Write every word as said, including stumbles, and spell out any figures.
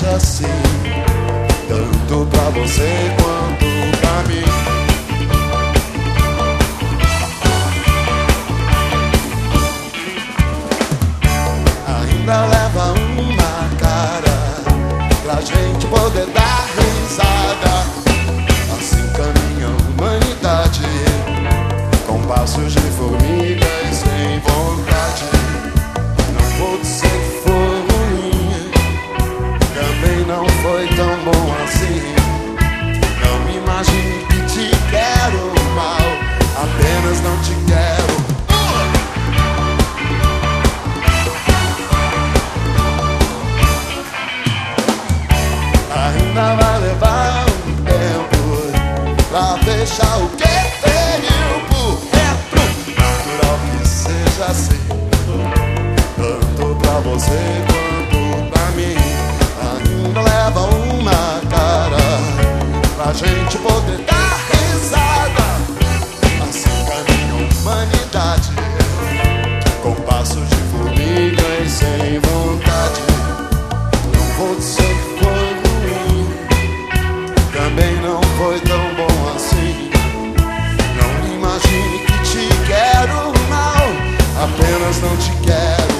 seja assim, tanto pra você quanto pra mim. Ainda leva uma cara pra gente poder dar risada. Assim caminha a humanidade, com passos de formiga e sem vontade. Não vou dizer que foi ruim, também não foi tão bom assim. Não imagine que te quero mal, apenas não te quero. Ainda vai levar um tempo pra fechar o que veio por dentro. Natural que seja assim, tanto pra você quanto pra mim. Ainda leva uma cara pra gente poder dar risada. Assim caminha a humanidade, com passos de formiga e sem vontade. Não vou dizer que foi ruim, também não foi tão bom assim. Não imagine que te quero mal, apenas não te quero.